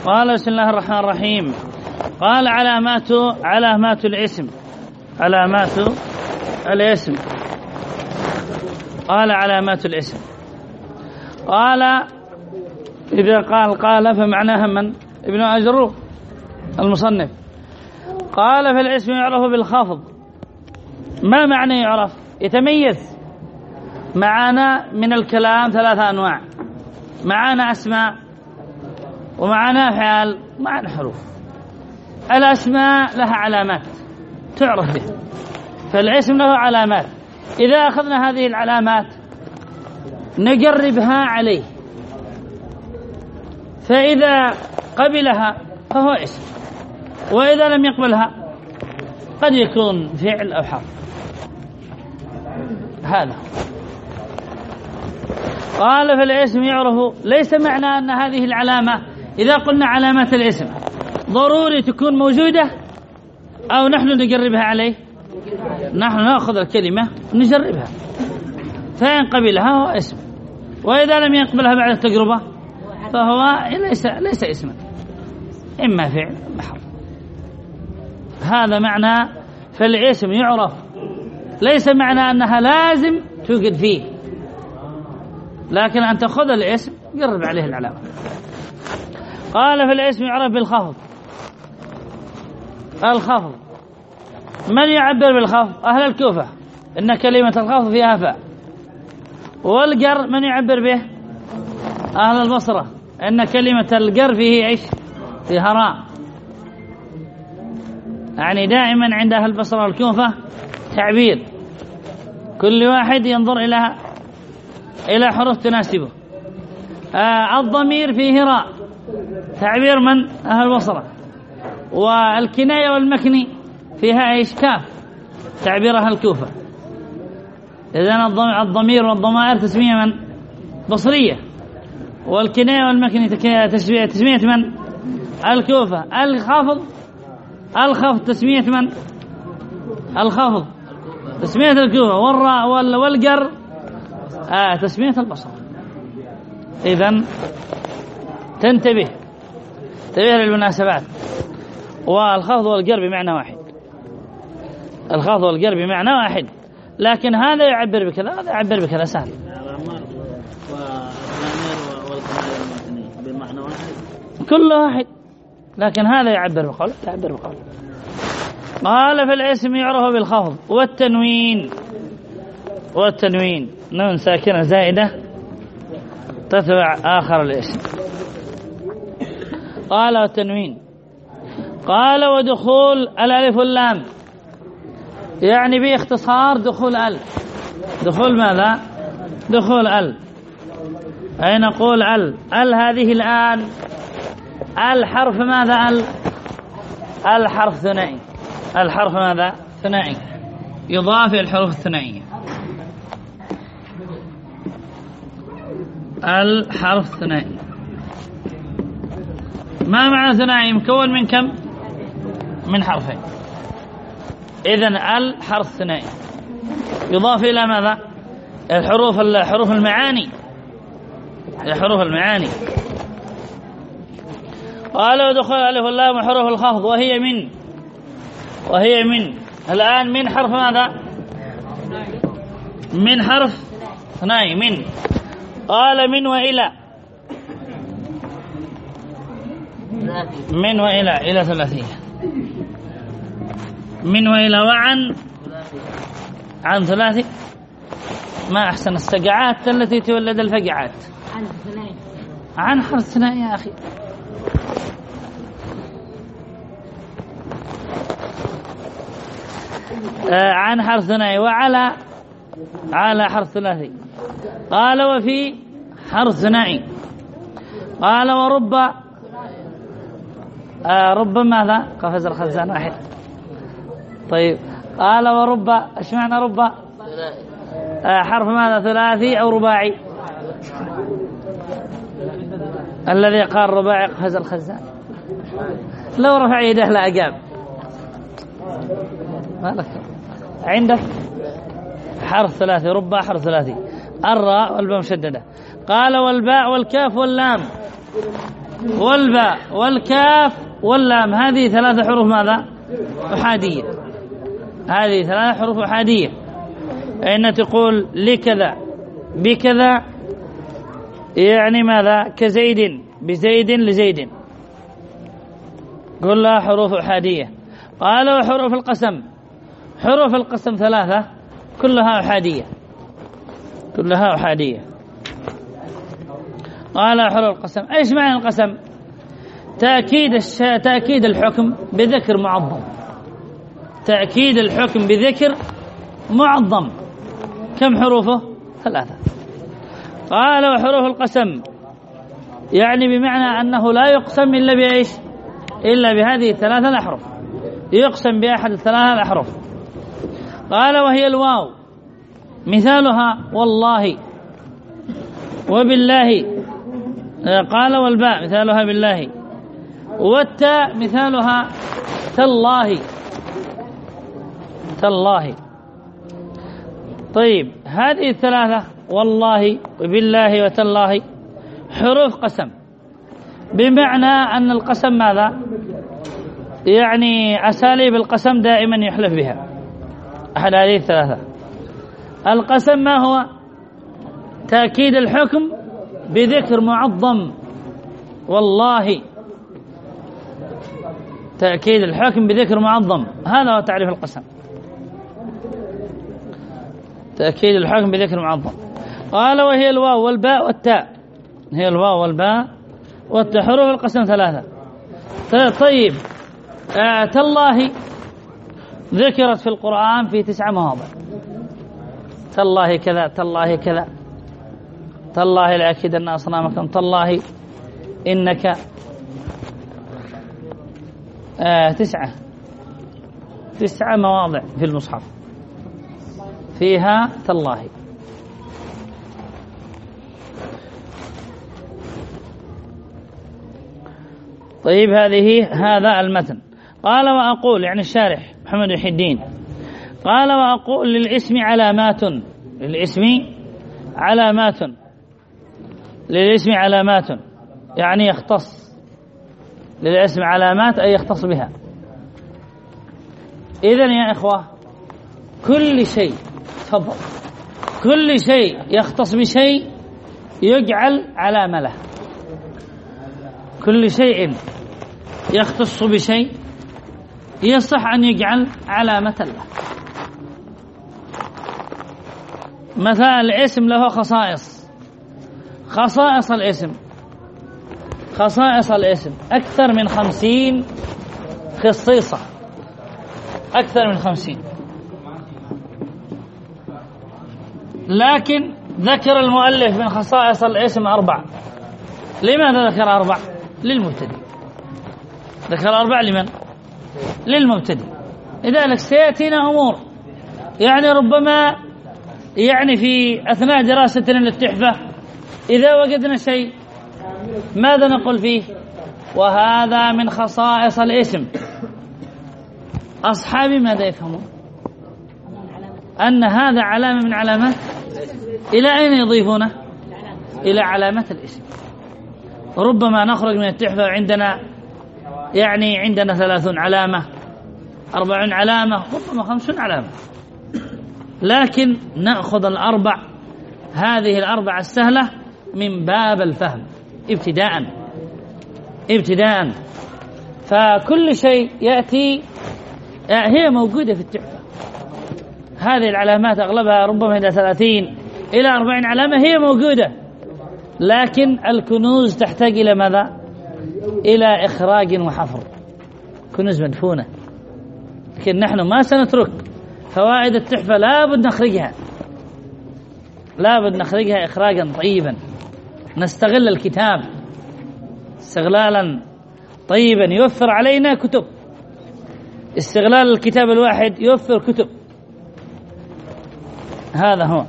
قال بسم الله الرحمن الرحيم. قال علامات الاسم. قال علامات الاسم. قال إذا قال فمعناها من ابن أجروم المصنف. قال فالاسم يعرف بالخفض. ما معنى يعرف؟ يتميز. معانا من الكلام 3 أنواع، معانا أسماء ومعانا أفعال ومعانا حروف. الأسماء لها علامات تعرف بها، فالاسم له علامات. إذا أخذنا هذه العلامات نقربها عليه، فإذا قبلها فهو اسم، وإذا لم يقبلها قد يكون فعل أو حرف. هذا قال فالاسم يعرف. ليس معنى أن هذه العلامة إذا قلنا علامات الاسم ضروري تكون موجودة أو نحن نقربها عليه. نحن نأخذ الكلمة ونجربها، فإن قبلها هو اسم، وإذا لم يقبلها بعد التجربة فهو ليس اسما، إما فعل إما حرف. هذا معنى فالاسم يعرف. ليس معنى أنها لازم توجد فيه، لكن أن تأخذ الاسم قرب عليه العلامة. قال فالاسم يعرف بالخفض. الخفض من يعبر بالخفض؟ أهل الكوفة، إن كلمة الخفض فيها فاء. والجر من يعبر به؟ أهل البصرة، إن كلمة الجر فيه إيش؟ فيها راء. يعني دائما عند أهل البصرة والكوفة تعبير، كل واحد ينظر إلى حروف تناسبه. الضمير فيه راء، تعبير من أهل البصرة. والكناية والمكني فيها إيش؟ كاف، تعبير أهل الكوفة. إذن الضمير والضمائر تسمية من؟ بصرية. والكناية والمكني تسمية من؟ الكوفة. الخفض تسمية من؟ الخفض تسمية الكوفة. والراء والجر تسمية البصرة. إذن تنتبه للمناسبات. والخفض والجر بمعنى واحد، الخفض والجر بمعنى واحد، لكن هذا يعبر بكذا هذا يعبر بكذا، سهل. بمعنى واحد كل واحد، لكن هذا يعبر بقول تعبر بقول. قال فالاسم يعرف بالخفض والتنوين نون ساكنة زائدة تتبع آخر الاسم. قال والتنوين. قال ودخول الألف واللام، يعني باختصار دخول ال. دخول ماذا؟ دخول ال. أي نقول ال هذه الآن الحرف ماذا؟ الحرف ثنائي. الحرف ماذا؟ ثنائي، يضاف إلى الحروف الثنائية. الحرف ثنائي. ما معنى ثنائي؟ مكون من كم؟ من حرفين. إذن الحرف ثنائي يضاف إلى ماذا؟ حروف المعاني. حروف المعاني. قال ودخول الألف واللام وحروف الخفض وهي من الآن من حرف ماذا؟ من حرف ثنائي من. قال من وإلى إلى ثلاثية. من وإلى عن ثلاثي. ما أحسن السقعات التي تولد الفقعات. عن حرف ثنائي يا أخي. عن حرف ثنائي على حرف ثلاثي. قال وفي حرف ثنائي. قال ورب رب ماذا؟ قفز الخزان واحد. طيب قال ورب ايش معنى رب؟ حرف ماذا؟ ثلاثي أو رباعي؟ الذي قال رباعي قفز الخزان. لو رفع يده لا أجاب. مالك عندك حرف ثلاثي، ربع حرف ثلاثي، الراء والباء مشددة. قال والباء والكاف واللام. والباء والكاف واللام، هذه 3 حروف ماذا؟ أحادية. هذه 3 حروف أحادية. أين تقول لكذا بكذا، يعني ماذا؟ كزيد بزيد لزيد، كلها حروف أحادية. قال وحروف القسم، حروف القسم 3 كلها أحادية، كلها أحادية. قال حروف القسم، ايش معنى القسم؟ تأكيد الحكم بذكر معظم، تأكيد الحكم بذكر معظم. كم حروفه؟ 3. قال وحروف القسم يعني بمعنى أنه لا يقسم إلا بإيش؟ إلا بهذه 3 الأحرف، يقسم بأحد 3 الأحرف. قال وهي الواو مثالها والله وبالله. قال والباء مثالها بالله، والتاء مثالها تالله، تالله. طيب هذه 3 والله وبالله وتالله حروف قسم، بمعنى أن القسم ماذا؟ يعني أساليب القسم دائما يحلف بها أحد هذه 3. القسم ما هو؟ تأكيد الحكم بذكر معظم، والله تأكيد الحكم بذكر معظم، هذا هو تعريف القسم، تأكيد الحكم بذكر معظم. قال وهي الواو والباء والتاء، هي الواو والباء والتاء حروف القسم 3. طيب تالله ذكرت في القرآن في 9 مواضع، تالله كذا، تالله كذا، تالله لأكيدن أصنامكم، تالله إنك. 9 مواضع في المصحف فيها تالله. طيب هذا المتن. قال وأقول، يعني الشارح محمد محي الدين قال وأقول للاسم علامات، للاسم علامات، للاسم علامات يعني يختص، للاسم علامات أي يختص بها. إذن يا إخوة كل شيء، تفضل، كل شيء يختص بشيء يجعل علامة له، كل شيء يختص بشيء يصح أن يجعل علامة له. مثلا الاسم له خصائص، خصائص الاسم، خصائص الاسم أكثر من 50 خصيصة، أكثر من 50. لكن ذكر المؤلف من خصائص الاسم 4. لماذا ذكر 4؟ للمبتدئ. ذكر 4 لمن؟ للمبتدئ. لذلك سيأتينا أمور يعني ربما يعني في أثناء دراستنا للتحفة إذا وجدنا شيء ماذا نقول فيه؟ وهذا من خصائص الاسم. أصحابي ماذا يفهمون؟ أن هذا علامة من علامات. إلى أين يضيفونه؟ إلى علامات الاسم. ربما نخرج من التحفة عندنا يعني عندنا 30 علامة، 40 علامة، ربما 50 علامة، لكن نأخذ الأربع، هذه الأربع السهلة من باب الفهم ابتداء. فكل شيء يأتي هي موجودة في التحفة. هذه العلامات أغلبها ربما إلى 30 إلى 40 علامة هي موجودة، لكن الكنوز تحتاج إلى ماذا؟ إلى إخراج وحفر، كنوز مدفونة. لكن نحن ما سنترك فوائد التحفة، لابد نخرجها إخراجا طيبا، نستغل الكتاب استغلالا طيبا يوفر علينا كتب. استغلال الكتاب الواحد يوفر كتب، هذا هو.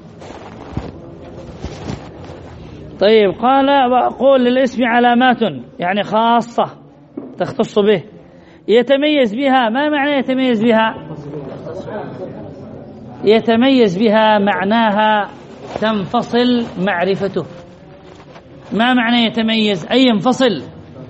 طيب قال وأقول للاسم علامات يعني خاصة تختص به يتميز بها. ما معنى يتميز بها؟ يتميز بها معناها تنفصل معرفته. ما معنى يتميز؟ أي ينفصل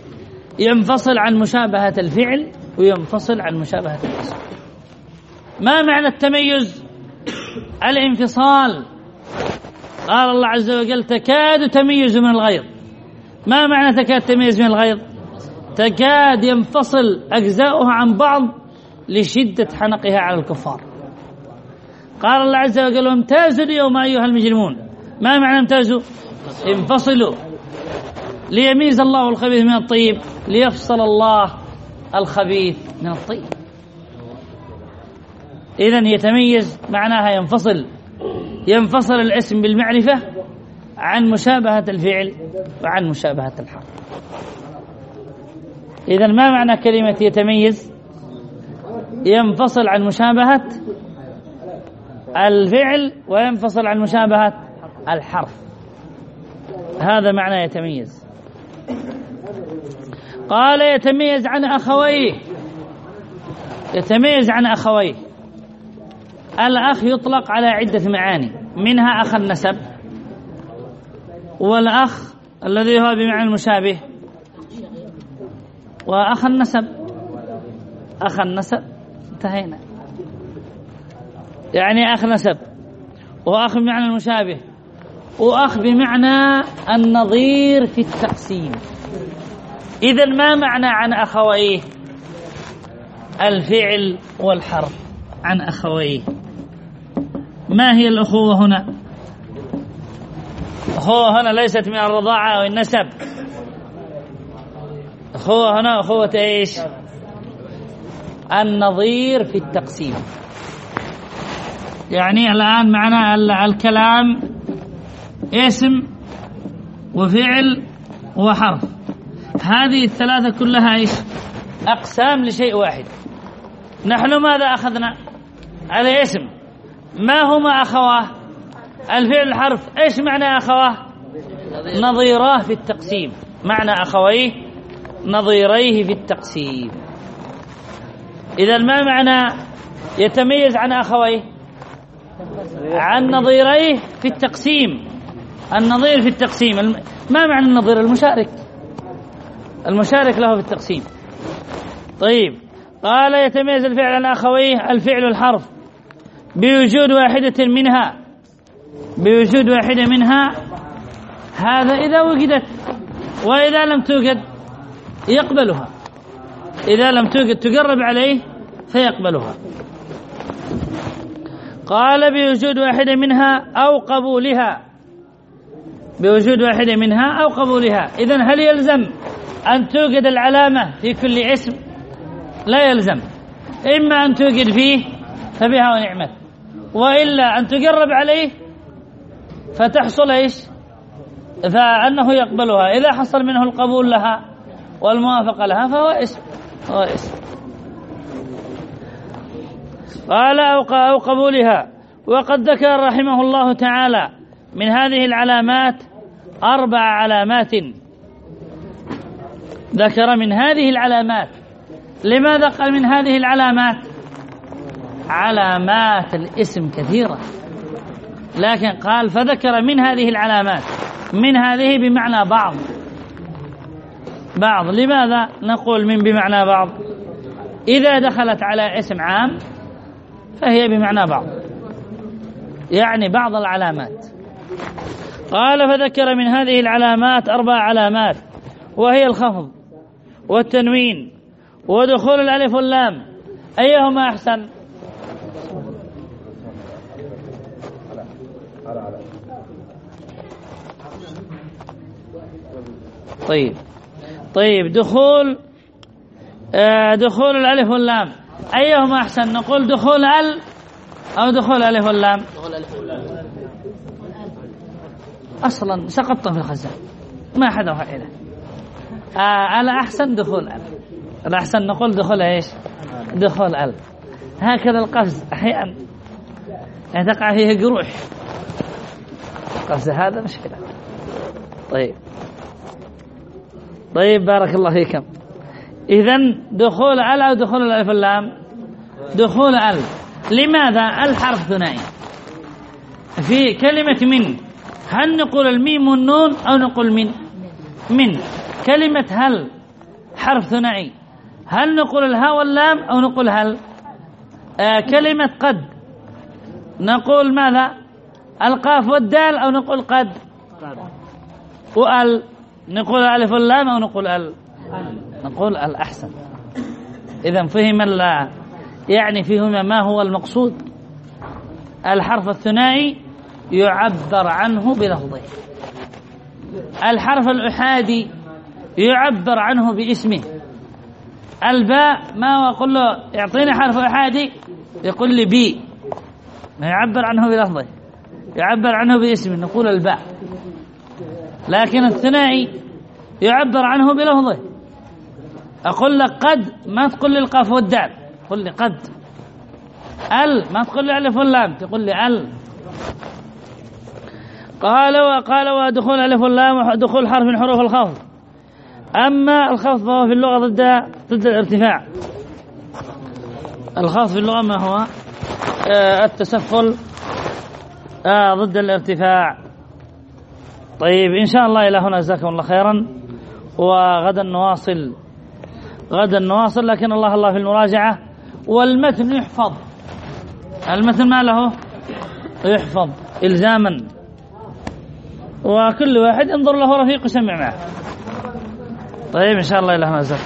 ينفصل عن مشابهة الفعل وينفصل عن مشابهة الاسم. ما معنى التميز؟ الانفصال. قال الله عز وجل تكاد تميز من الغيظ. ما معنى تكاد تميز من الغيظ؟ تكاد ينفصل أجزاؤها عن بعض لشدة حنقها على الكفار. قال الله عز وجل وامتازوا اليوم أيها المجرمون. ما معنى امتازوا؟ انفصلوا ليميز الله الخبيث من الطيب، ليفصل الله الخبيث من الطيب. إذن يتميز معناها ينفصل. ينفصل الاسم بالمعرفة عن مشابهة الفعل وعن مشابهة الحرف. إذن ما معنى كلمة يتميز؟ ينفصل عن مشابهة الفعل وينفصل عن مشابهة الحرف. هذا معنى يتميز. قال يتميز عن أخويه. يتميز عن أخويه. الأخ يطلق على عدة معاني، منها أخ النسب، والأخ الذي هو بمعنى المشابه، وأخ النسب. أخ النسب انتهينا، يعني أخ نسب، وأخ بمعنى المشابه، وأخ بمعنى النظير في التقسيم. إذن ما معنى عن أخويه؟ الفعل والحرف عن أخويه. ما هي الأخوة هنا؟ أخوة هنا ليست من الرضاعة أو النسب. أخوة هنا أخوة إيش؟ النظير في التقسيم. يعني الآن معنا الكلام اسم وفعل وحرف. هذه الثلاثة كلها إيش؟ أقسام لشيء واحد. نحن ماذا أخذنا؟ على اسم. ما هما أخواه؟ الفعل الحرف. إيش معنى أخواه؟ نظيراه في التقسيم. معنى أخويه نظيريه في التقسيم. إذا ما معنى يتميز عن أخويه؟ عن نظيريه في التقسيم. النظير في التقسيم. ما معنى النظير؟ المشارك. المشارك له في التقسيم. طيب، قال يتميز الفعل عن أخويه الفعل والحرف بوجود واحدة منها. بوجود واحدة منها، هذا إذا وجدت، وإذا لم توجد يقبلها. إذا لم توجد تقرب عليه فيقبلها. قال بوجود واحدة منها أو قبولها. بوجود واحدة منها أو قبولها. إذن هل يلزم أن توجد العلامة في كل اسم؟ لا يلزم. إما أن توجد فيه فبها ونعمت، وإلا أن تقرب عليه فتحصل إيش؟ فأنه يقبلها. إذا حصل منه القبول لها والموافقة لها فهو اسم. هو اسم. قال أو قبولها. وقد ذكر رحمه الله تعالى من هذه العلامات 4 علامات. ذكر من هذه العلامات. لماذا قال من هذه العلامات؟ علامات الاسم كثيرة، لكن قال فذكر من هذه العلامات. من هذه بمعنى بعض. بعض. لماذا نقول من بمعنى بعض؟ إذا دخلت على اسم عام فهي بمعنى بعض، يعني بعض العلامات. قال فذكر من هذه العلامات 4 علامات، وهي الخفض والتنوين ودخول الألف واللام. أيهما أحسن؟ طيب دخول الألف واللام أيهما أحسن؟ نقول دخول ال أو دخول الألف واللام؟ أصلا سقطت في الخزان ما حدا فعله. الأحسن دخول ال. الأحسن نقول دخول إيش؟ دخول ال. هكذا القفز أحيانا تقع فيه جروح. القفز هذا مشكلة. طيب بارك الله فيكم. إذن دخول ال أو دخول الألف واللام؟ دخول ال. لماذا؟ الحرف ثنائي. في كلمة من هل نقول الميم والنون أو نقول من؟ كلمة حرف ثنائي، هل نقول الهاء واللام أو نقول هل؟ كلمة قد نقول ماذا؟ القاف والدال أو نقول قد؟ وأل نقول الألف واللام أو نقول ال؟ نقول الأحسن. إذن فهم يعني فيهما ما هو المقصود. الحرف الثنائي يعبر عنه بلفظه، الحرف الأحادي يعبر عنه باسمه. الباء ما أقول له يعطيني حرف أحادي يقول لي بي، ما يعبر عنه بلفظه، يعبر عنه باسمه، نقول الباء. لكن الثنائي يعبر عنه بلفظه. أقول لك قد ما تقول لي القاف والدال، تقول لي قد. ال ما تقول لي ألف واللام، تقول لي ال. قال ودخول ألف واللام ودخول حرف من حروف الخفض. أما الخفض فهو في اللغة ضد الارتفاع. الخفض في اللغة ما هو؟ التسفل ضد الارتفاع. طيب إن شاء الله إلى هنا، جزاكم الله خيرا، وغدا نواصل لكن الله في المراجعة. والمتن يحفظ، المتن ما له يحفظ إلزاما، وكل واحد ينظر له رفيق يسمع معه. طيب إن شاء الله إلى هنا، جزاكم